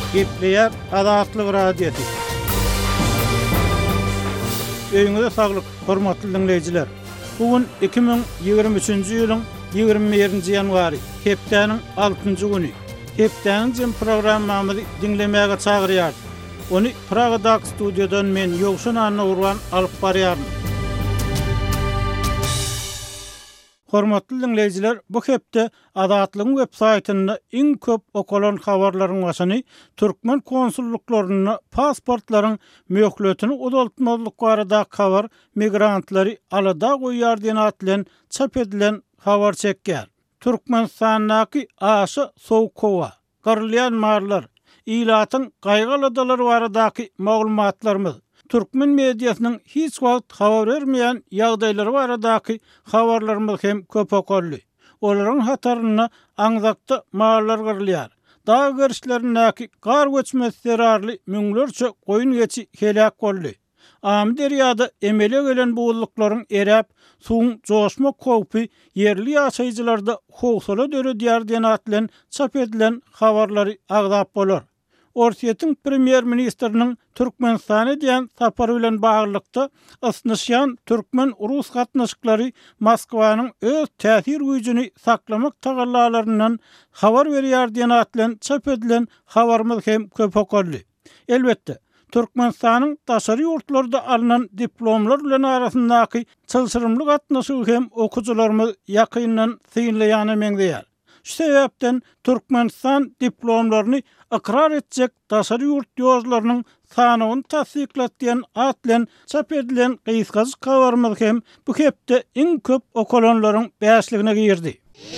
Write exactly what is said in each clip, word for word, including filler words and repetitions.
Gepleyer Azatlyk Radiosu. Öýüňizde saglyk, hormatly dinleýijiler. Bugün iki bin ýygrimi üçinji ýylyň ýygrimi birinji ýanwary, hepdeniň altynjy güni. Hepdeniň jym programmamyzy dinlemäge çagyrýar. Onu Pragadak studiodan men Ýogşan Anna Urban alyp barýarym. Hormatly dinleýijiler, bu hepde Azatlygyň web saýtynda iň köp okulan habarlaryň başyny türkmen konsulluklaryna pasportlaryň möhletini uzaltmalyk barada habar migrantlary alada goýýar diýen atlan çap edilen habar çekýär. Türkmenistanyň aşy Sowkowa, garlyan marlar, ilatyň gaýgalydalary baradaky maglumatlarymyz Türkmen mediasynyň hiç wagt habar bermeýän ýagdaýlary baradaky habarlarymyz hem köp okully. Olaryň hataryna aňzakda marlar garlýar. Dağa görüşlerindäki gar göçmesi zerarly müňlerçe goýun geçi helak boldy. Am derýada emele gelen buğullyklaryň eräp suwuň joşma kowpy yerli ýaşaýjylarda howsala döredýär diýen atlan çap edilen habarlary agdap bolar. Orsiýetiň premier ministriniň Türkmenistana diýen sapary bilen baglykda ysnysýan türkmen urus gatnaşyklary Moskwanyň öz täsir güýjüni saklamak tagallalaryndan habar berýär diýen atlan çap edilen habarymyz hem köp okully. Elbetde Türkmenistanyň daşary ýurtlarynda alynan diplomlar bilen arasyndaky çylşyrymly gatnaşyk hem okujularymyz ýakyndan synlaýany meňdeýär. Şu sebäpden Türkmenistan diplomlaryny ikrar etjek daşary ýurt ýozlarynyň sanawyny tasdiklat diýen atlan çap edilen gysgazy habarymyz hem bu hepde iň köp okulanlaryň bäşligine girdi.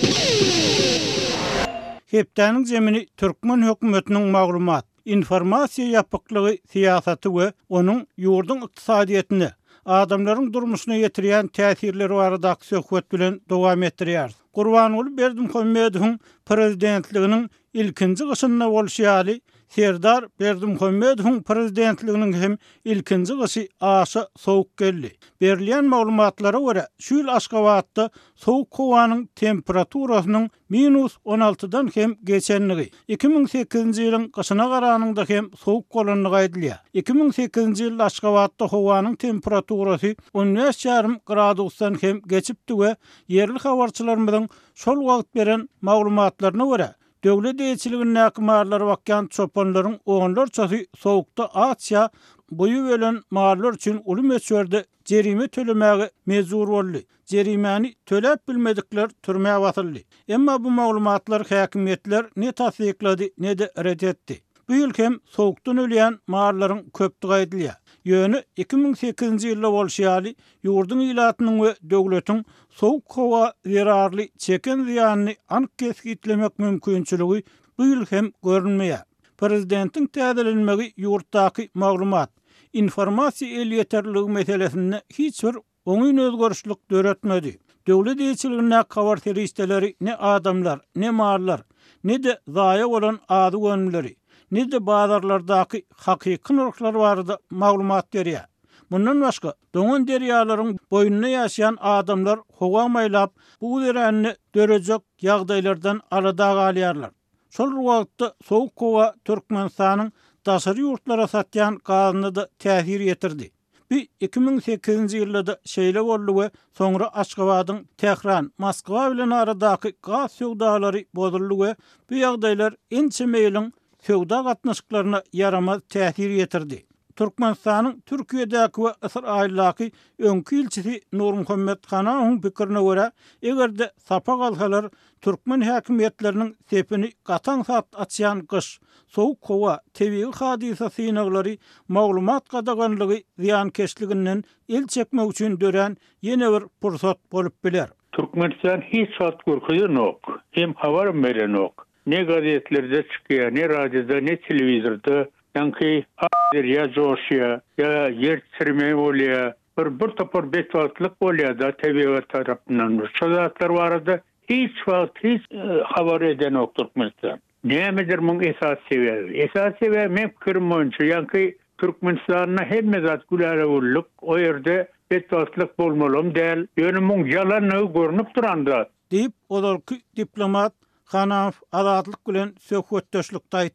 Hepdeniň jemini türkmen hökümetiniň maglumat, informasiýa ýapyklygy siýasaty we onuň ýurdun ykdysadyetini, adamlaryň durmuşyna ýetirýän täsirleri baradaky söhbet bilen dowam etdirýär. Gurbanuly Berdimuhammedowyň prezidentliginiň ilkinji gyşyna bolşýaly Serdar Berdimuhammedowyň prezidentliginiň hem ilkinji gysy aşy sowuk geldi. Berilýän maglumatlara görä, şu ýyl Aşgabatda Sowkowanyň temperaturasynyň minus on altıdan hem geçenligi, iki bin sekizinji ýylyň gyşyna garanyňda hem sowuk bolanlygy aýdylýar. iki bin sekizinji ýyl Aşgabatda howanyň temperaturasy on beş ýarym gradusdan hem geçipdi we yerli habarçylarymyň şol wagt beren maglumatlaryna görä döwlet eýçiliginiň näkmarlary bakýan çopanlaryň oňlarçasy sowukda Asiýa boyu bölen marlar üçin uly meçberde jerime tölemäge mezur boldy. Jerimeni töläp bilmedikler türmäge batyldy. Emma bu maglumatlar häkimetler ne tasdiklady ne de red etdi. Bu ýyl hem sowukdan ölýän marlaryň köpdigi aýdylýar. Ýöne iki bin sekizinji ýylda bolşýaly ýurdun ilatynyň we döwletiň sowuk hawa zerarly çeken ziýanyny anyk kesgitlemek mümkinçiligi bu ýyl hem görünmeýär. Prezidentiň täzelenmegi ýurtdaky maglumat, informasiýa el ýeterligi meselesinde hiç bir oňyn özgörüşlik döretmedi. Döwlet eýçiligine habar seristeleri ne adamlar, ne marlar, ne de zaýa bolan ady gönülleri, ne de bazarlardaky hakyky nurklar barada maglumat berýär. Bundan başga, doňan derýalaryň boýununa ýaşaýan adamlar howa maýlap bu deränni dörejek ýagdaýlardan alada galýarlar. Şol wagtda Sowkowa Türkmenistanyň daşary ýurtlara satýan gazyny da täsir ýetirdi. Bu iki bin sekizinji ýylda şeýle boldy we soňra Aşgabatyň Tehran, Moskwa bilen aradaky gaz söwdalary bozuldy we bu ýagdaýlar ençe meýliň söwda gatnaşyklaryna yaramaz täsir ýetirdi. Türkmenistanyň Türkiýedäki we Israildaky öňkü ilçisi Nurmuhammed Hanawyň pikirine görä, egerde sapa galsalar türkmen häkimetleriniň sepini gatan sat açýan gyş, Sowkowa tebii hadisa synaglary maglumat gadaganlygy ziýankeşliginden el çekmek üçin dören ýene bir pursat bolup biler. Türkmenistan hiç wagt görkezýän ok, hem habar beren ok. Ne gazetlerde çykýar, ne radioda, ne telewizorda, ýa-ki ya joşya, ya yer sirme bolýar, bir bir topar beş wagtlyk bolýar da tebigat tarapyndan. Şu zatlar barada hiç wagt hiç habar eden ok Türkmenistan. Nämedir muň esas sebäbi? Esas sebäbi men pikirim boýunça ýa-ki Türkmenistanyň hemme zat gülere bolduk, o ýerde beş wagtlyk bolmalym däl. Ýöne muň ýalanyny görnüp duranda. Diýip olarky diplomat Hanaw Azatlyk bilen söhbetdeşlikde aýtdy.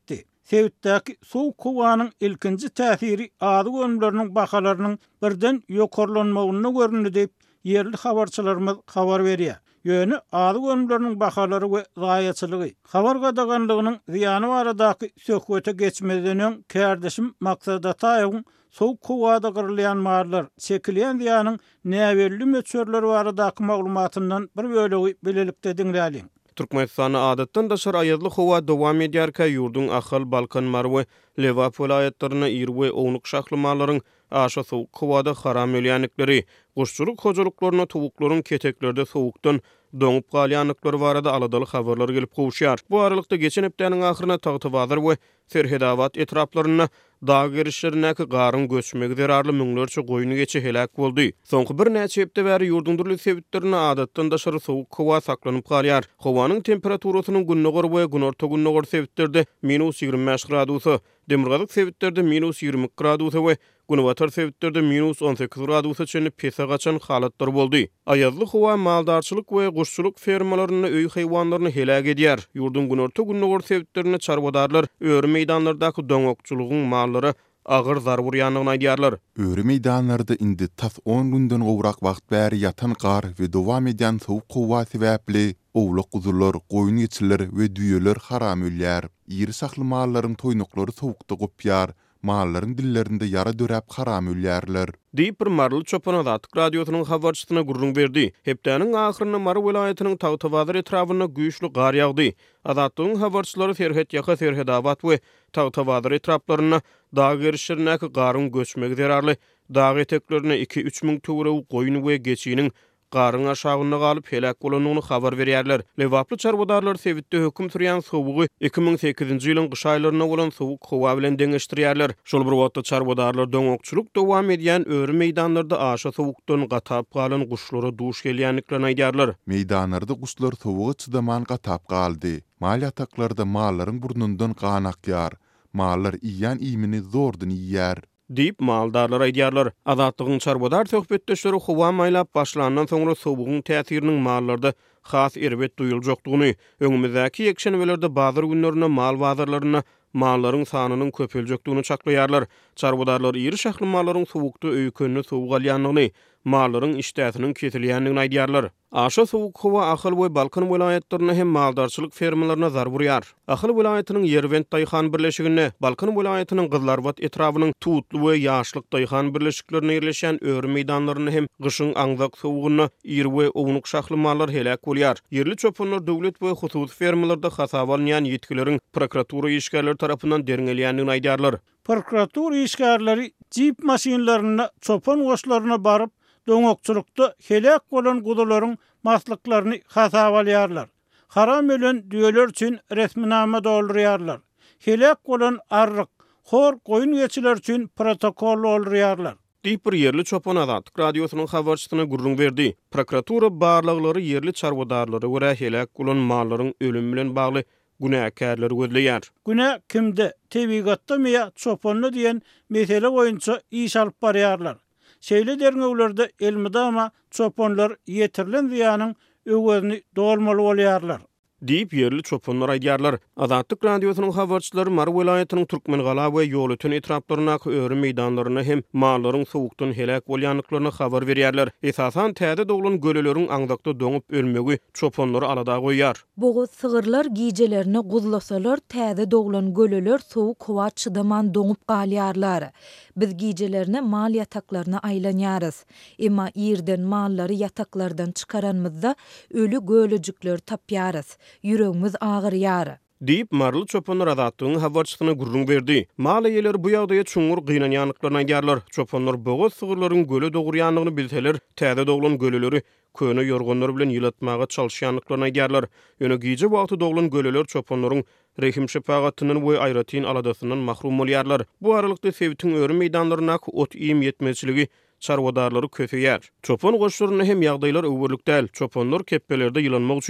Sevitdäki soğuk howanyň ilkinji täsiri ady gönümleriniň bahalarynyň birden ýokarlanmagyny görünýär diýip yerli habarçylarymyz habar berýär. Ýöne ady gönümleriniň bahalary we gaýaçylygy, habar gadaganlygynyň ziýany baradaky söhbete geçmeden kärdeşim Maksat Ataýewiň soğuk howada gyrylýan mallar, çekilýän ziýanyň näwelli möçörleri baradaky maglumatyndan bir bölegi bilelikde diňläliň. Türkmenistany adatdan daşar aýadly howa dowam edýärkä ýurdun Ahal, Balkan, Marwe, Lewap vilayetlerine ýerwe ownuk şahlymalaryň aşa soğuk howada haram ölýänlikleri, guşçuluk hojalyklaryna tovuklaryň keteklerde soğukdan doňup galýanlyklary barada aladaly habarlar gelip gowşýar. Bu aralykda geçen hepdeniň ahyryna Tagtybazar we Serhedawat etraplaryna dağ girişlerindeki garın göçmegi zerarly müňlerçe goýuny geçe helak boldy. Soňky bir näçe hepde bäri ýurdun durly sebitlerine adatdan daşary soğuk howa saklanyp galýar. Howanyň temperaturasynyň günnägor we günorta günnägor sebitlerde minus ýygrimi beş gradusy, demirgazyk sebitlerde minus ýygrimi gradusy we günwatar sebitlerde minus on sekiz gradusy çenli pesa gaçan halatlar boldy. Aýadly howa maldarçylyk we guşçuluk fermalaryny öý haýwanlaryny helak edýär. Ýurdun günorta günnägor sebitlerine çarwadarlar öýre meýdanlardaky doňokçulugyň mallary agyr zar burýanlygyny aýdýarlar. Öýre meýdanlarda indi tas on günden gowrak wagt bäri ýatan gar we dowam edýän soğuk howa sebäpli owluk guzurlar, goýun geçiler we düýeler haram ölýär. Ýeri sakly mallaryň toýnuklary soğukda gopýar. Mallaryň dillerinde yara döräp haram ölýärler. Diýip bir marly çopan Adatlyk radiosynyň habarçysyna gurrun berdi. Hepdeniň ahyryny Mar welaýatynyň Tagtybazar etrafyna güýçli gar ýagdy. Adatlyň habarçylary Serhet ýaka Serhedawat we Tagtybazar etraplaryna dağ gerişlerindäki garyn göçmegi zerarly dağ eteklerine iki üç miň töwre goýun we geçiniň garyn aşagyna galyp helak bolanyny habar berýärler. Lewaply çarwadarlar sebitde höküm sürýän soğugy iki miň sekizinji ýylyň gyş aýlaryna bolan soğuk howa bilen deňeşdirýärler. Şol bir wagtda çarwadarlar doňokçuluk dowam edýän öýre meýdanlarda aşa soğukdan gatap galan guşlara duş gelýänliklerini aýdýarlar. Meýdanlarda guşlar soğuga çydaman gatap galdy. Mal ýataklarda mallaryň burnundan gan akýar. Mallar iýän iýmini zordan iýýär. Diýip maldarlar aýdýarlar. Adatlygyň çarwadar söhbetdeşleri howa maýlap başlandan soňra soğugyň täsiriniň mallarda has erbet duýuljakdygyny, öňümizdäki ýekşenwelerde bazar günlerine mal bazarlaryna mallaryň sanynyň köpeljekdigini çaklaýarlar. Çarwadarlar ýeri şahly mallaryň soğukda öýkünni soğuk alýanlygyny, mallaryň işdäsiniň kesilýänligini aýdýarlar. Aşa soğuk howa Ahal we Balkan vilayetlerine hem maldarçylyk fermalaryna zar burýar. Ahal vilayatynyň Yerwent daýhan birleşigine, Balkan vilayatynyň Gyzlarbat etrafynyň Tutly we Ýaşlyk daýhan birleşiklerine ýerleşen öýre meýdanlaryny hem gyşyň aňzak soğugyna ýer we ownuk şahly mallar helak bolýar. Yerli çopanlar döwlet we hususy fermalarda hasabalanyň ýetkileriň prokuratura işgärleri tarapyndan derňelýänligini aýdýarlar. Prokuratura işgärleri jip maşinlaryna çopan goşlaryna baryp doňokçulukda helak bolan gudularyň maslyklaryny hasabalýarlar. Haram ölen düýeler üçin resminama doldurýarlar. Helak bolan arryk, hor goýun geçiler üçin protokol doldurýarlar. Diýip bir yerli çopan Adatlyk radiosynyň habarçysyna gurrun berdi. Prokuratura barlaglary yerli çarwadarlary görä helak bolan mallaryň ölüm bilen bagly günäkärleri gözleýär. Günä kimde? Tebigatda meýa çopanly diýen mesele boýunça iş alyp barýarlar. Şeýle derňeglerde elmidama çopanlar ýetirilen ziýanyň öwgerini dolmaly bolýarlar. Diýip yerli çopanlar aýdýarlar. Adatlyk radiosynyň habarçylary Mar welaýatynyň Türkmengala we ýolutyn etraplaryndaky öýre meýdanlaryna hem mallaryň soğukdan helak bolýanlyklaryna habar berýärler. Esasan täze doglan göleleriň aňdakda doňup ölmegi çopanlary alada goýýar. Boğuz sığırlar gijelerini guzlasalar täze doglan göleler soğuk howa çydaman doňup galýarlar. Biz gijelerini mal ýataklaryna aýlanýarys. Emma ýerden mallary ýataklardan çykaranmyzda ölü gölejikler tapýarys. Yüreğimiz ağrıyar. Diýip marly çopanlar Adatlygyň habarçysyna gurrun berdi. Mal eýeleri bu ýagdaýa çuňur gynanýanlyklaryna aýdýarlar. Çopanlar boğaz sığırlaryň göle dogurýanlygyny bilseler, täze doglan göleleri köne ýorgonlar bilen ýylatmaga çalyşýanlyklaryna aýdýarlar. Ýöne gije wagty doglan göleler çopanlaryň rehim şefagatynyň we aýratyn aladasyndan mahrum bolýarlar. Bu aralykda sebitiň öýre meýdanlaryna ot iýim ýetmezçiligi çarwadarlary köpeýär. Çopan goşlaryna hem ýagdaýlar öwürlük däl. Çopanlar keppelerde ýylanmak üçin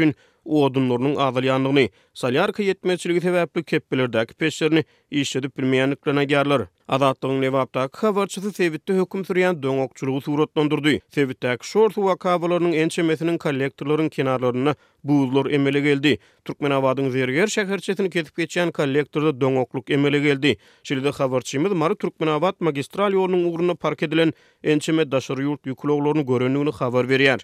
odunlarynyň azalýanlygyny, solyarka yetmezçiligi sebäpli keppelerdäki peşlerini işledip bilmeýänliklerine gärler. Azatlygyň Lewapdaky habarçysy Sebitde höküm sürýän doňokçulugy suratlandyrdy. Sebitdäki şor suwa kabalarynyň ençemesiniň kollektorlaryň kenarlaryna buzlar emele geldi. Türkmenabadyň Zerger şäherçesini kesip geçýän kollektorda doňokluk emele geldi. Şeýle habarçymyz Mary Türkmenabad magistral ýolunyň ugruna park edilen ençeme daşary ýurt ýükloglaryny görenligini habar berýär.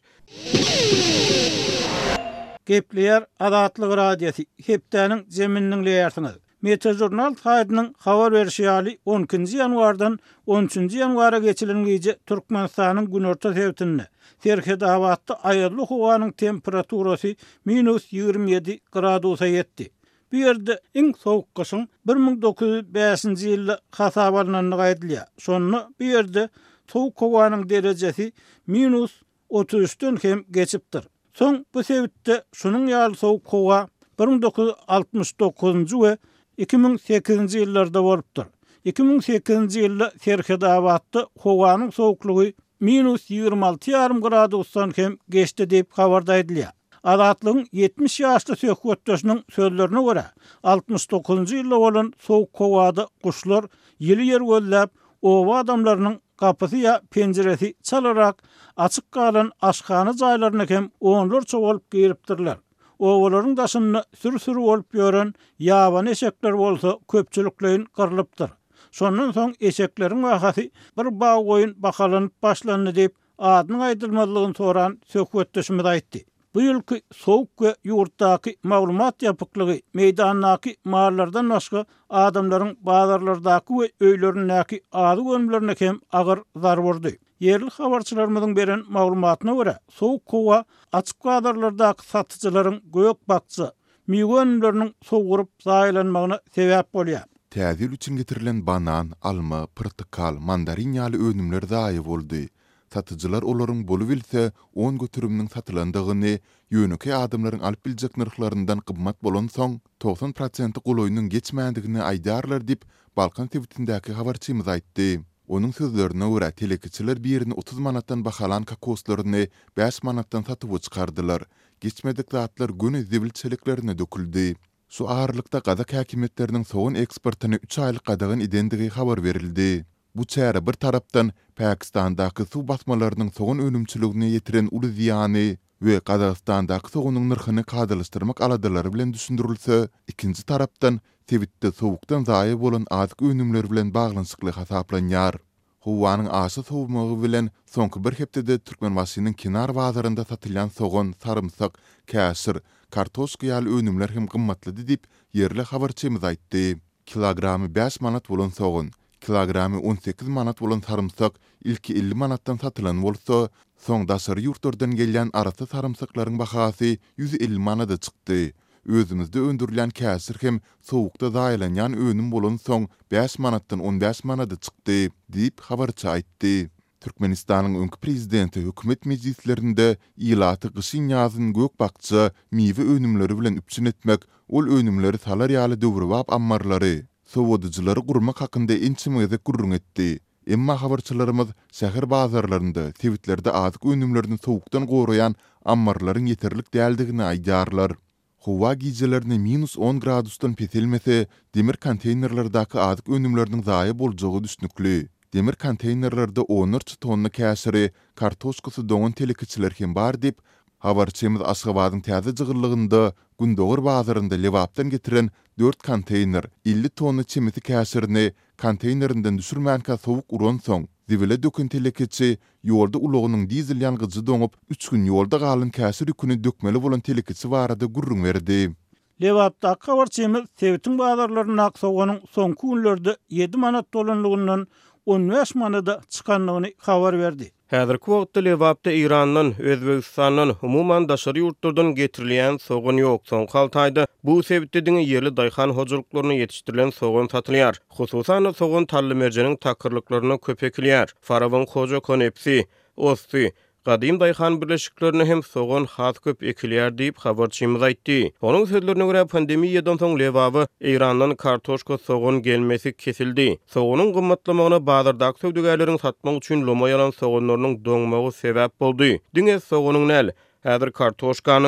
Gepleýär Azatlyk radiosi hepdäniň zemininiň leýärsiňiz. Metejurnal saýtynyň habar berişi ýaly on ikinji ýanwardan on üçünji ýanwara geçilenligi Türkmenistanyň günorta sewtini Serhedawatda aýyrly howanyň temperaturasy minus ýigirme ýedi gradusa ýetdi. Bu ýerde iň sowuk gyşyň bir ming dokuz ýüz beşinji ýylda hasabalanyny aýdylýar. Şonu bu ýerde sowuk howanyň derejesi minus otuz üçden hem geçipdir. Soň bu sebäpde şunyň ýaly sowuk howa bir ming dokuz ýüz altymyş dokuzunji we iki ming sekizinji ýyllarda bolupdyr. iki ming sekizinji ýylda Serhedawatda howanyň sowuklugy minus ýigirme alty ýarım gradusdan hem geçdi diýip habarda edilýär. Azatlygyň yetmiş ýaşly söhbetdeşiniň sözlerine görä, altymyş dokuzunji ýylda bolan sowuk howada guşlar ýeli ýer gölläp, owa adamlarynyň kapysy ýa penjeresi çalarak açyk galan aşkany jaýlaryna hem onlarça bolup giripdirler. Owalaryň daşyny sür-sür bolup ýören ýaban eşekler bolsa köpçüliklerin kırılıpdyr. Şondan soň eşekleriň wagty bir baý goýun bakalanyp başlandy diýip adyny aýdylmalygyny soran söhbetdeşimiz aýtdy. Bu ýylky sowuk we ýurtdaky maglumat ýapyklygy meýdandaky mahallardan başga adamlaryň bazarlardaky we öýlerindäki ady gönümlerine hem agyr zar berdi. Yerli habarçylarymyzyň beren maglumatyna görä, sowuk howa açyk bazarlardaky satyjylaryň gök bakçy miýönleriniň sowurup zaýlanmagyna sebäp bolýar. Täzil üçin getirilen banan, alma, portakal, mandarin ýaly önümler daýy boldy. Satyjylar olaryň bolup bilse on götürümniň satylandygyny, ýöneki adamlaryň alyp biljek narxlaryndan gymmat bolan soň doksan prosent goloýunyň geçmäändigini aýdarlar diýip Balkan Twitter'däki habarçymyz aýtdy. Onun sözlerine görä telekiçiler birini otuz manatdan bahalan kakoslaryny beş manatdan satyp çykardylar. Geçmedik zatlar göni zibilçeliklerine döküldi. Şu ağırlykda Gazak häkimetleriniň soğun eksportyny üç aýlyk gadagyn edendigi habar berildi. Bu çäre bir tarapdan Pakistandaky suw basmalarynyň soğun önümçiligine ýetiren uly ziýany we Gazakstandaky soğunyň narhyny kadrlaşdyrmak aladylary bilen düşündirilse, ikinji tarapdan Twitter'de sowukdan zaýy bolan azyk önümler bilen baglanyşykly hasaplanýar. Howanyň aşy sowmagy bilen soňky bir hepdede Türkmenbaşynyň kenar bazarynda satylýan soğan, sarımsak, käsir, kartoşka ýaly önümler hem gymmatlydy diýip yerli habarçymyz aýtdy. Kilogramy beş manat bolan soğan, kilogramy on sekiz manat bolan sarımsak ilki elli manatdan satylan bolsa, soň daşary ýurtlardan gelýän arasy sarımsaklaryň bahasy yüz elli manata çykdy. Özümizde öndürilen käsir hem sowukda zaýlanýan önüm bolan soň beş manatdan on beş manata çykdy diýip habarçy aýtdy. Türkmenistanyň öňkü prezidenti hökümet meclislerinde ýylaty gyşyn ýazyn gök bakçy miwe önümleri bilen üpçün etmek, ol önümleri salar ýaly döwrüwap ammarlary, sowadyjylary gurmak hakynda ençimede gurrun etdi. Emma habarçylarymyz şäher bazarlarynda, Twitter'de azyk önümlerini sowukdan gorayan ammarlaryň ýeterlik däldigini aýdarlar. Howa gijelerini minus on gradusdan petelmese, demir konteynerlerdaky azyk önümleriniň zaýy boljagy düşnükli. Demir konteynerlerde onlarça tonna käsiri, kartoşkasy doňan telekiçiler hem bar diýip habarçymyz Aşgabatyň täze jygyrlygynda Gündoğur bazarynda Lewapdan getiren dört konteyner elli tonna çimiti käsirini konteynerinden düşürmänkä sowuk uran soň zibile dökün telekiçi ýolda ulağının dizel ýangıjy doňup üç gün ýolda galan käsir ýüküni dökmeli bolan telekiçi barada gurrun berdi. Lewapda habarçymyz Sewitiň bazarlaryna soňanyň soňky günlerde yedi manat dolanlygyndan on beş manada çykanlygyny habar berdi. Häzirki wagtda Lewapda Irandan, Özbegistandan, humuman daşary ýurtlardan getirilýän soğan ýok. Soň haltaýda bu sebäpde diňe yerli daýhan hojuluklaryna ýetişdirilen soğan satylýar. Hususan soğan tarly merjeniň takyrlyklaryna köpekilýär. Farawan hoja konepsi, osty, Gadim daýhan birleşiklerini hem soğan has köp ekilýär diýip habarçymyz aýtdy. Onuň sözlerine görä pandemiýadan soň Lewapy Irandan kartoşka soğan gelmesi kesildi. Soğanyň gymmatlamagyna bazardaky söwdegärleriň satmak üçin lomaýalan soğanlarynyň doňmagy sebäp boldy. Diňe soğanyň näl? Häzir kartoşkanyň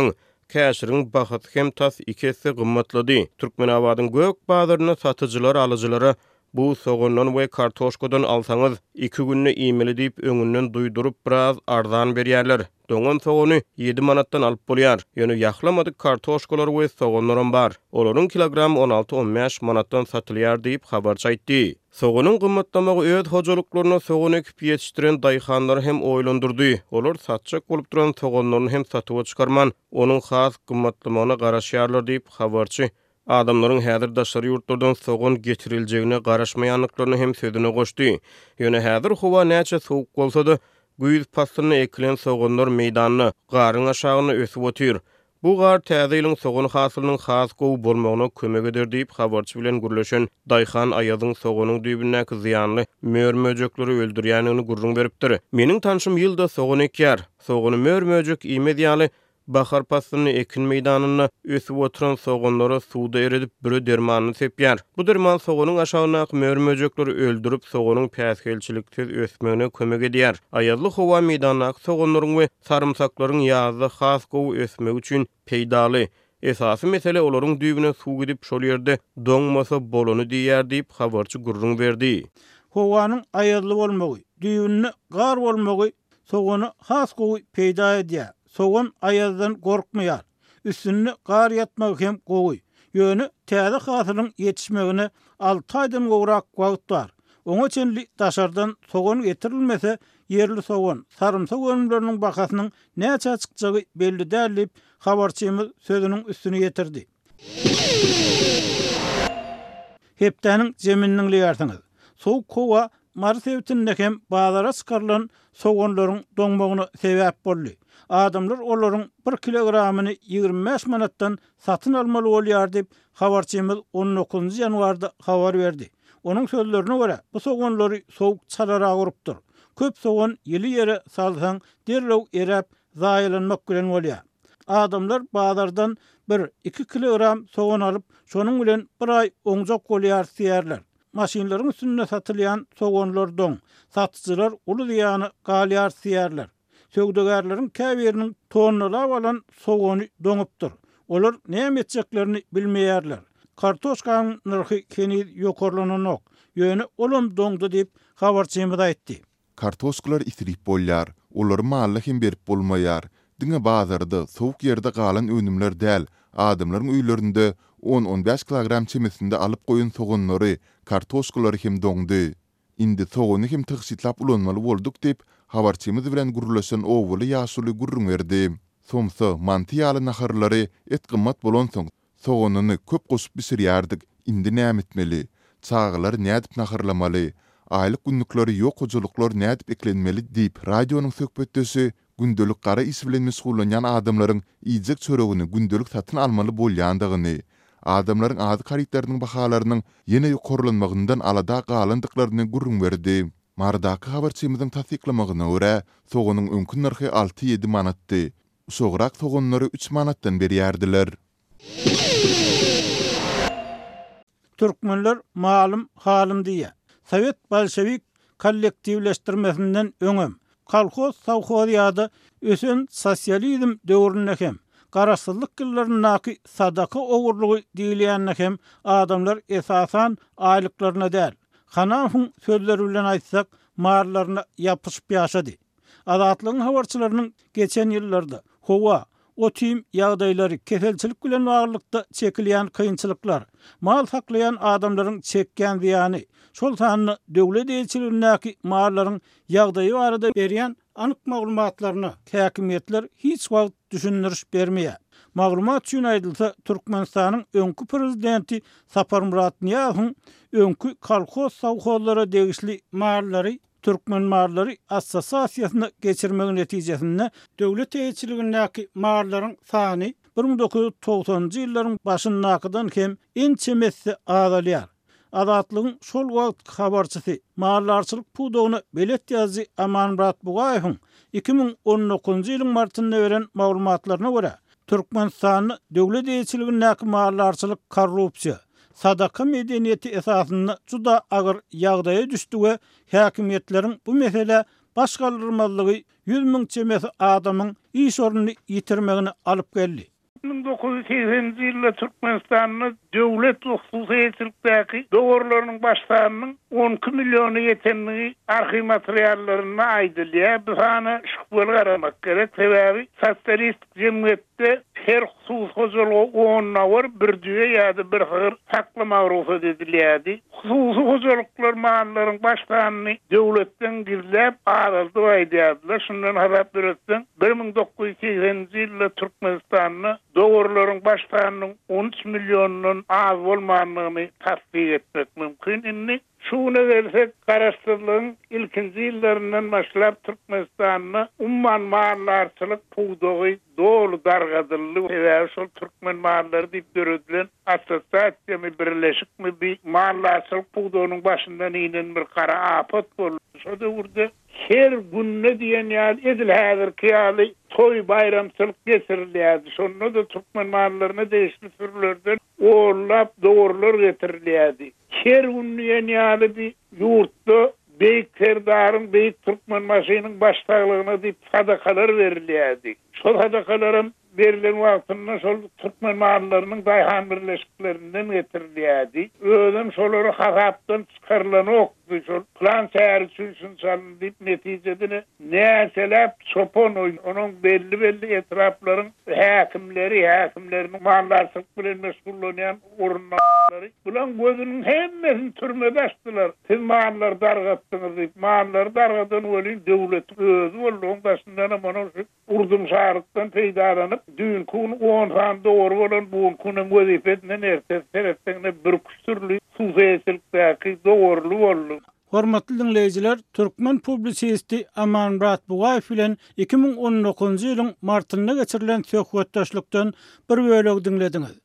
käşiriň bahat hem tas ikisi gymmatlady. Türkmenabadyň gök bazaryna satyjylar alyjylara bu soğondan we kartoşkadan alsaňyz iki günne iýmeli diýip öňünden duýdurup biraz arzan berýärler. Doňan soğony ýedi manatdan alyp bolýar. Ýöne ýahlamadyk kartoşkalar we soğonlaram bar. Olaryň kilogram on alty on beş manatdan satylýar diýip habarçy aýtdy. Soğonyň gymmatlamagy öz hojalyklaryna soğon ekip ýetişdiren daýhanlar hem oýlandyrdy. Olar satjak bolup duran soğonlaryny hem satyp çykarman, onuň has gymmatlamagyna garaşýarlar diýip habarçy adamlaryň häzir daşary ýurtlardan soğon getiriljeğine garaşmaýanlyklaryny hem sözüne goşdy. Ýöne häzir howa näçe sowuk bolsa-da güýz pastyny eklen soğonlar meýdanyny garyň aşagyna ösüp otyr. Bu gar täze ýylyň soğon hasylynyň has gowy bolmagyna kömek eder diýip habarçy bilen gürleşen Daýhan Aýazyň soğonyň düýbündäki ziýanly mör-möjekleri öldürýänini gurrun beripdir. Meniň tanşym ýylda soğon ekýär. Soğony mör-möjek iýme diýaly bahar pastyny ekin meýdanyna ösüp oturan soğonlara suwda eredip bir dermanyny sepýär. Bu derman soğonyň aşagyna mör-möjekleri öldürip soğonyň päsgelçiliksiz ösmegine kömek edýär. Aýazly howa meýdanyna soğonlaryň we sarymsaklaryň ýazda has gowy ösmegi üçin peýdaly. Esasy mesele olaryň düýbüne suw gidip şol ýerde doňmasa bolany diýär diýip habarçy gurrun berdi. Howanyň aýazly bolmagy, düýbüne gar bolmagy soğony has gowy peýda edýär. Soğan ayazdan gorkmaýar. Üstünde gar ýatmak hem gowy. Ýöne täze hasylyň ýetişmegine alty aýdan gowrak wagt bar. Oňa çenli daşardan soğan getirilmese yerli soğan, sarımsak önümlerinin bahasynyň näçe çykjagy belli däl diýip habarçymyz sözüniň üstüne getirdi. Hepdäniň jeminiň ýartyňyz. Sowuk howa marsewtinde hem bazara çykarylan soğanlaryň doňmagyna sebäp boldy. Adamlar olaryň bir kilogramyny ýygrimi beş manatdan satyn almaly bolýar diýip habarçymyz on dokuzunçy ýanwarda habar berdi. Onuň sözlerine görä, bu soğanlary sowuk çalara gurupdyr. Köp soğan ýyly ýere salsaň derlew erep zaýalanmak bilen bolýar. Adamlar bazardan bir iki kilogram soğan alyp, şonuň bilen bir ay oňjak bolýar diýerler. Maşinlaryň üstünde satylýan soğanlar doň, satyjylar uly diýany galýar diýerler. Söwdegarlaryň käbiriniň tonnalap alan soğany doňupdyr. Olar näme etjeklerini bilmeýärler. Kartoşkanyň narhy kenid ýokarlananok. Ýöne olam doňdy diýip habarçymyz aýtdy. Kartoşkalar isrip bolýar, olar maly hem berip bolmaýar. Diňe bazarda sowuk ýerde galan önümler däl, adamlaryň öýlerinde on on beş kilogram çemesinde alyp goýun soğanlary, kartoşkalary hem doňdy. Indi soğany hem tygşytlap ulanmaly bolduk diýip habarçymyz bilen gurulşan owaly ýaşuly gurrun berdi. Somsa mantiýaly naharlary et gymmat bolan soň soğanyny köp goşup bisirýärdik. Indi näme etmeli? Çağlar nädip naharlamaly? Aýlyk günnükleri ýok hojuluklar nädip eklenmeli diýip radionyň söhbetdesi gündelik gara iş bilen meşgullanýan adamlaryň iýjek çöregini gündelik satyn almaly bolýandygyny, adamlaryň ady karitlarynyň bahalarynyň ýene ýokarlanmagyndan alada galandyklaryny gurrun berdi. Mardaky habarçymyzyň tasdiklamagyna görä, soğanyň öňkü narhy alty ýedi manatdy. Soğrak soğanlary üç manatdan berýärdiler. Türkmenler malym halim diýär. Sowet bolşewik kollektiwleşdirmesinden öňem kolhoz sowhoziýada ösen sosializm döwründe hem garaşsyzlyk ýyllarynaky sadaka ogurlugy diýilýänne hem adamlar esasan aýlyklaryna däl, Hanafyň sözleri bilen aýtsak, marlaryna ýapyşyp ýaşady. Azatlygyň habarçylarynyň geçen ýyllarda howa, otym ýagdaýlary, keselçilik bilen baglykda çekilýän kynçylyklar, mal saklayan adamlaryň çekýän ziýany, şol sanyny döwlet ýetirýänki marlaryň ýagdaýy barada berýän anyk maglumatlaryny häkimetler hiç wagt düşündiriş bermeýär. Maglumat üçin aýdylsa, Türkmenistanyň öňkü prezidenti Sapar Murat Niýazowyň öňkü kolhoz sowhozlara degişli marlary Türkmen marlary assosiasiýasyna geçirmegi netijesinde döwlet ýetirýänki marlaryň sany bir ming dokuz ýüz togsanjy ýyllaryň başyndakydan hem en çemesi azalýar. Azatlygyň şol wagt habarçysy, marlarçylyk pudogyny belet ýazgy Aman Murat Bugaýewiň iki ming on dokuzunçy ýylyň martynda beren maglumatlaryna görä, Türkmenistanyň döwlet ýetirýänki marlarçylyk korrupsiýa, sadaka medeniýeti esasyna juda agyr ýagdaýa düşdi we häkimetleriň bu mesele baş galdyrmalygy yüz miň çemesi adamyň iş oruny ýitirmegine alyp geldi. bin dokuz yüz seksenji ýylda Türkmenistanyň döwlet hususiyetçilikdäki dogurlarynyň başlarının on iki milyonu ýetenligi arhiw materiallaryna aýdylýar. Bu hany şüpheli garamak gerek. Sebäbi sotsialistik jemgyýetde her husus hojalygy on awar bir düýe ýa-da bir hyr saklama ruhsat edilýärdi. Hususy hojalyklar mallaryň başlaryny döwletden gizläp araldy aýdýardylar. Şundan harap beretden bir bin dokuz yüz seksenji ýylda Türkmenistanyň dogurlaryň başlarynyň on üç milyonundan az bolmanlygyny tasdik etmek mümkin. Indi şuna gelsek, garaşdyrlygyň ilkinji ýyllaryndan başlap Türkmenistanyň umman mallarçylyk puwdugy dolu dargadyllyk we şol türkmen mallary diýip göredilen assosiasiýa birleşikmi bir mallarçylyk puwdugynyň başyndan inen bir kara afat boldy. Şo döwürde her günne diýen ýaly edil häzirki ýaly toy bayramçylyk geçirilýärdi. Şonda da türkmen mallaryna değişli türlerden oğurlap doğurlar getirilýärdi. Her günne diýen ýaly bir ýurtda beýik serdarın, beýik türkmen maşynyň başçylygyna diýip sadakalar berilýärdi. Şol sadakalarym berilen wagtynda şol türkmen mallarynyň daýhan birleşiklerinden getirilýärdi. Özüm şolary hasapdan çykarylan okdy. Şol plan şäher üçin çalyp netijede näselep çopon onuň belli belli etraplaryň häkimleri, häkimleriň mallarçylyk bilen mesullanýan orunlary bulan gözüniň hemmesini türmede açdylar. Siz mallar dargatdyňyz diýip, mallar dargadan welin döwlet özü bolan başyndan mana urdum şaharykdan peýdalanyp düň kun on han doğru bolan bu kunyň wezifetinden ertesi terefden bir küstürli hususiyetçilikdäki dogurly boldy. Hormatly dinleyijiler, türkmen publisisti Amanrat Bugaýew bilen iki bin on dokuzunji ýylyň martynda geçirilen söhbetdeşlikden bir bölegi dinlediňiz.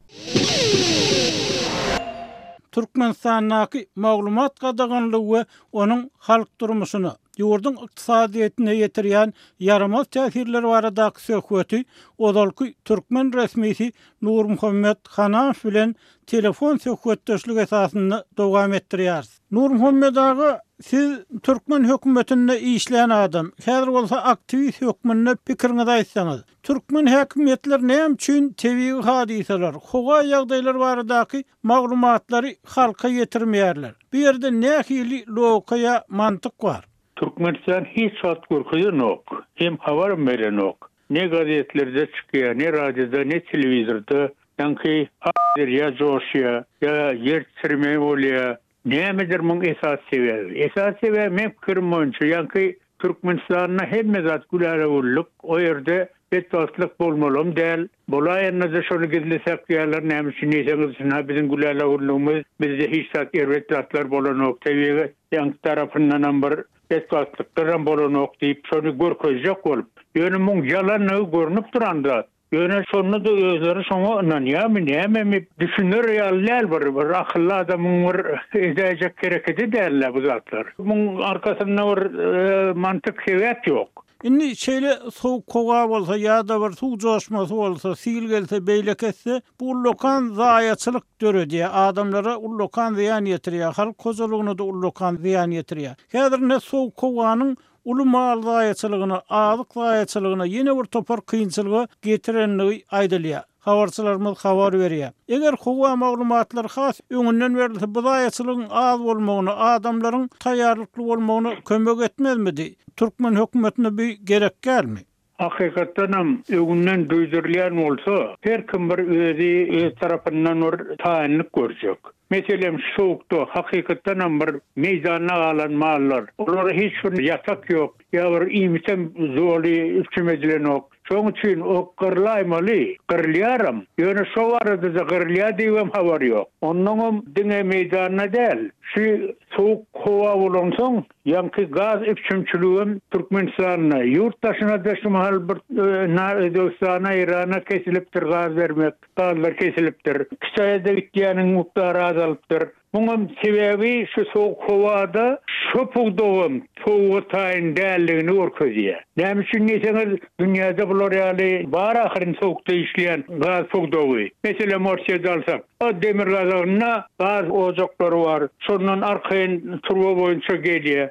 Türkmenistanyň maglumat gadaganlygy we onuň halk durmuşyny, ýurdun ykdysadyýetine ýetirýän yaramaz täsirleri baradaky söhbeti odalky türkmen resmisi Nur Muhammed Hanaw bilen telefon söhbetdeşlik esasynda dowam etdirýär. Nur Muhammed aga, siz türkmen hökümetinde işleyen adam, häzir bolsa aktivist höküminde pikiriňizi aýtsaňyz. Türkmen häkimetleri näme üçin tebii hadiseler, howa ýagdaýlar baradaky maglumatlary halka ýetirmeýärler? Bu ýerde nähili logika mantyk bar? Türkmenistan hiç saat korkuyor nok. Hem havar meren nok. Ne gazetelerde çıkıyor, ne radyoda, ne televizyonda. Yankı a**dir ya coşuyor, ya yer sürmeye oluyor. Ne midir bunun esas sebebi? Esas sebebi mevkirim oyuncu. Yankı Türkmenistan'na hem mezat güler olduk. O yerde betbastlık bolmalım değil. Bolayanınızda şunu gizlesek diyorlar. Ne için neyseniz için bizim gülerle olduğumuz bizde hiç saat ervetlatlar bolan ok. Tabii yankı tarafından bir betbastlıklardan bolan ok deyip şunu görközecek olup. Yani bunun yalanlığı görünüp duranda. Yani sonunda da özleri sonra inanıyor. Neyme mi düşünür realler var. Bir akıllı adamın var. Edecek hareketi derler bu zatlar. Bunun arkasında var e, mantık sevet yok. Indi şeýle soğuk kowa bolsa ýa-da bir suw joşmasy bolsa, sil gelse beýlek etse, bu lokan zaýaçylyk döredi. Adamlara u lokan ziyan ýetirýär, halk kozulugyna da u lokan ziyan ýetirýär. Häzir ne soğuk kowanyň ulu mal zaýaçylygyna, azyk zaýaçylygyna ýene bir topar kynçylygy getirenligi aýdylýar. Habarçylarymyz habar berýär. Eger howa maglumatlar has öňünden berilse, bu zaýaçylygyň az bolmagyna, adamlaryň taýýarlykly bolmagyna kömek etmezmidi? Türkmen hökümetine bir gerek gelmi? Hakikaten öňünden duýdurylýan bolsa, her kim bir özi öz tarapyndan bir taýinlik görjek. Meselem soğukta hakikaten bir meydanına alan mallar. Olara hiç bir yasak yok. Ya bir imisem zoli hükümetilen yok. Şoň üçin o kırlaymaly, kırlaýarym. Ýöne şo barada da kırlaýar diýem habar ýok. Onuň diňe meýdanyna däl. Şu soğuk howa bolan soň, ýa-ki gaz üçümçülügüm Türkmenistanyna, ýurtdaşyna da şu mahal bir Özbekistana, Irana kesilipdir gaz bermek, gazlar kesilipdir. Kisaýda gitýäniň muktary azalypdyr. Bunun sebebi şu soğuk havada şu puğduğum soğuğu tayin değerliğini orközüyor. Näme üçin neyseniz dünyada bular ýaly bar ahirin soğukta işleyen gaz puğduğu. Mesela Morsiyada alsak, o demir gazlarına gaz ocaklary var. Şondan arkayn turba boyunça gelýär.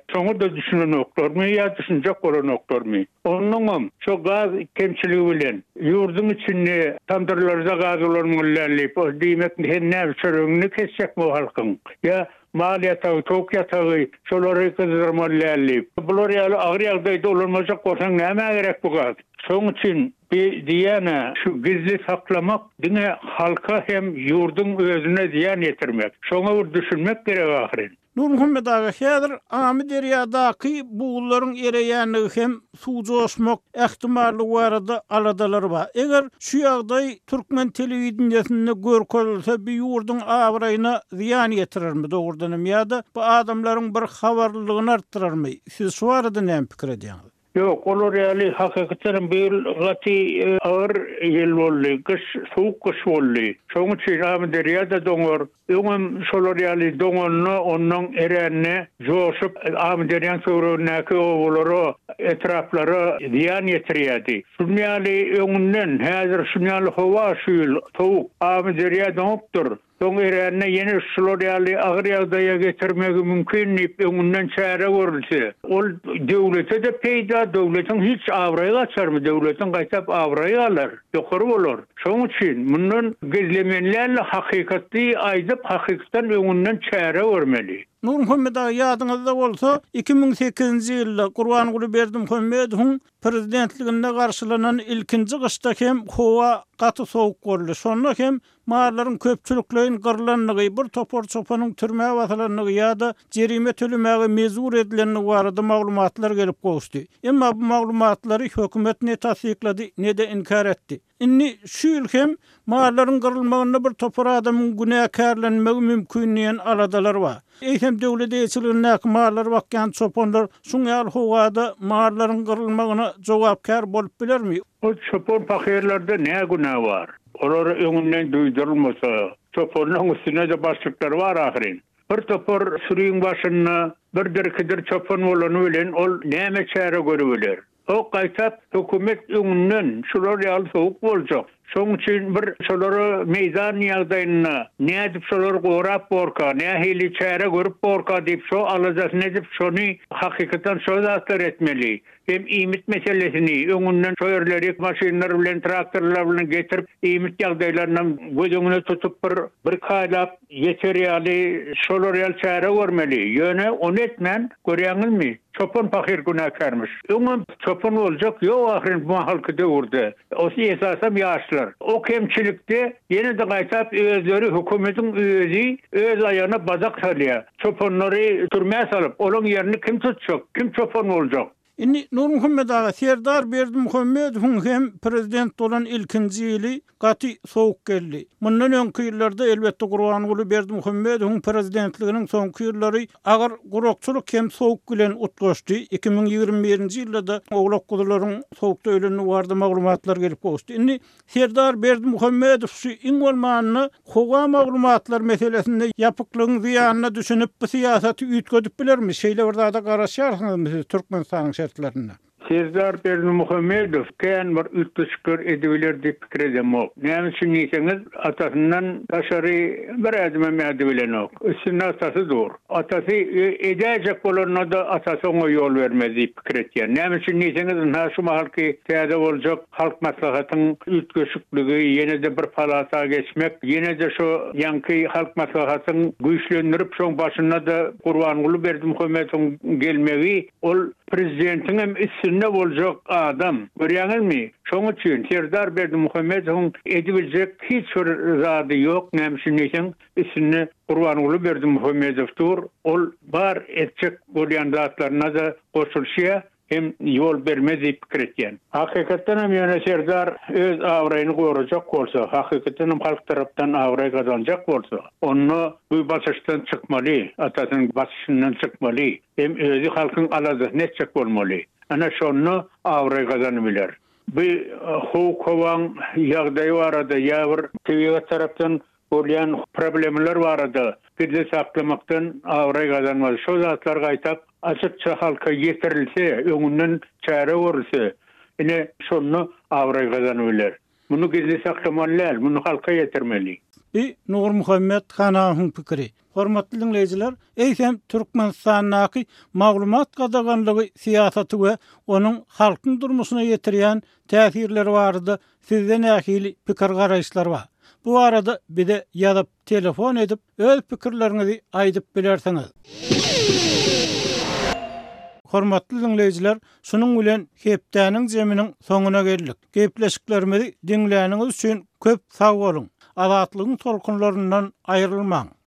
Şoňa da düşünen oklarmy ýa düşünjek bolan oklarmy? Onuňam şo gaz kemçiligi bilen ýurdun içinde tandyrlarda gaz bolanmalyp, o diýmek näme çörüňni kesjek bu halkyň. Ýa maliyata, tok yatağı, şolary kızdırmalyp. Bular ýaly agyr ýagdaýda olanmajak bolsaň näme gerek bu gaz? Şoň üçin bir diýene şu gizli saklamak dine halka hem ýurdun özüne ziýan ýetirmek. Şoňa bir düşünmek gerek ahyry. Nur Muhammed aga häzir amy derýadaky buğullaryň ereýänligi hem suw joşmak ähtimallygy barada aladalar bar. Eger şu ýagdaý Türkmen telewizionyasynda görkezilse bir ýurdun abraýyna ziýan ýetirermi dogrudanam ýa-da bu adamlaryň bir habarlylygyny artdyrarmy? Siz şu arada näme pikir edýäňiz? Yok, olur ýaly hakykatdan bir gaty ağır ýel boldy, kış, soğuk kış boldy. Şoň üçin amy derýada doňor, öňem şolar ýaly doňorny onuň erenine joşup amy derýän söwrünäki owulary etraflary ziýan ýetirýärdi. Şuny ýaly öňünden häzir şuny ýaly hawa şuýul, soğuk amy derýä doňupdyr. Soň erenine ýene şolar ýaly agyr ýagdaýa getirmegi mümkin diýip öňünden çäre görülse. Ol döwlete de peýda, döwletiň hiç awraýy açarmy? Döwletiň gaýtap awraýy alar, ýokary bolar. Şoň üçin mundan gizlemenlerle hakykatly aýdyp hakykatdan öňünden çäre görmeli. Nur Muhammed aga ýadyňyzda bolsa iki ming sekizinji ýylda Gurbanguly Berdimuhammedowyň prezidentliginde garşylanan ilkinji gyşda hem howa gaty sowuk boldy. Şonda hem marlaryň köpçüliklerin gyrlanlygy, bir topar çopanyň türmäge basylanlygy ýa-da jerime tölemäge mezur edilenligi barada maglumatlar gelip goşdy. Emma bu maglumatlary hökümet ne tasdiklady, ne de inkar etdi. Inni şu ýyl marlaryň gyrylmagyna bir topar adamyň günäkärlenmegi mümkinliğin aladalar bar. Eýsem döwlet eýçiliginde marlar bakýan çopanlar şuňal howada marlaryň gyrylmagyna jogapkär bolup bilermi? O çopon pakirlerde ne günah var? Olar öňünden duýdurulmasa, çoponyň üstüne de başlıklar var ahyrin. Bir topar sürüň başyna bir derkidir çopon bolany bilen ol näme çäre görübiler? O gaýtap hökümet öňünden şular ýaly sowuk boljak. Şoň üçin bir şolary meýdan ýagdaýyna nädip şolary gorap borka, nähili çäre görüp borka diýip şo alajak nädip şony hakykatan şo zatlar etmeli. Hem iýmit meselesini öňünden şo ýerleri maşynalar bilen traktorlar bilen getirip iýmit ýagdaýlaryny gözüňe tutup bir bir kaýlap ýeterýäli şolar ýaly çäre görmeli. Ýöne onu etmän görýäňizmi? Çopon pakir günahkarmış. Öňüm çopon boljak ýok ahyrin bu halky döwürde. O esasam ýaşlar. O kemçilikde yine de gaýtap özleri hökümetiň özi öz aýagyna bazak salýar. Çoponlary türmäge salyp, olaň ýerini kim tutjak? Kim çopon boljak? Inni Nur Muhammed aga Serdar Berdimuhammedowyň hem prezident bolan ilkinji ýyly gaty sowuk geldi. Mundan öňki ýyllarda elbetde Gurbanguly Berdimuhammedowyň prezidentliginiň soňky ýyllary agyr gurokçuluk hem sowuk bilen utgaşdy. iki ming ýigirme birinji ýylda da oglak gudularyň sowukda ölenligi barada maglumatlar gelip goşdy. Inni Serdar Berdimuhammedow şu iň bolmanyny howa maglumatlar meselesinde ýapyklygyň ziýanyna düşünip bu siýasaty üýtgedip bilermi? Şeýle bir zada garaşýarsyňyz Türkmenistanyň şertlerinde. Serdar Berdimuhammedow kän bir ütüşkür edibiler diýip pikir edemok. Näme üçin diýseniz, atasyndan taşary bir adama mädi bilen ok. Üstüne atasy dur. Atasy edäjek bolanyna da atasy oňa ýol bermez diýip pikir etýär. Näme üçin diýseniz, näşe halky täze boljak halk maslahatynyň ütgeşikligi, ýene de bir palata geçmek, ýene de şo ýanky halk maslahatyny güýçlendirip şoň başyna da Gurbanguly Berdimuhammedowyň gelmegi, ol prezidentiň hem üstünde boljak adam. Görýäňizmi? Şoň üçin Serdar Berdimuhammedowyň edibiljek hiç bir zady ýok. Näme üçin diýsen, üstünde Gurbanguly Berdimuhammedowdur. Ol bar etjek bolýan zatlaryna da goşulşýa hem yol bermez diýip pikir etýän. Hakykatdan hem ýöne Serdar öz awraýyny gorajak bolsa, hakykatdan hem halk tarapdan awraý gazanjak bolsa, onu bu başyşdan çykmaly, atasynyň başyşyndan çykmaly, hem özü halkyň alazy netçek bolmaly. Ana şonu awraý gazanybiler. Bu howaň ýagdaýy barada ýa-bir tebigat tarapdan bolýan problemler barada gizli saklamakdan awraý gazanmaly. Şo zatlar gaýtap açykça halka ýetirilse, öňünden çäre görülse, ine şonu awraý gazanybiler. Muny gizli saklamalylar, muny halka ýetirmeli. Bi Nur Muhammed Hanahyň pikiri. Hormatly dinleyijiler, eýsem Türkmenistanyň maglumat gadaganlygy siýasaty we onuň halkyň durmuşyna ýetirýän täsirleri barada sizden nähili pikir garaýşlar bar. Bu arada bide ýazyp telefon edip öz pikirlerinizi aýdyp bilersiňiz. Hormatly dinleyijiler, şunuň bilen hepdäniň jeminiň soňuna geldik. Gepleşiklerimizi dinläniňiz üçin köp sag bolun. Azatlygyň tolkunlaryndan aýrylmaň.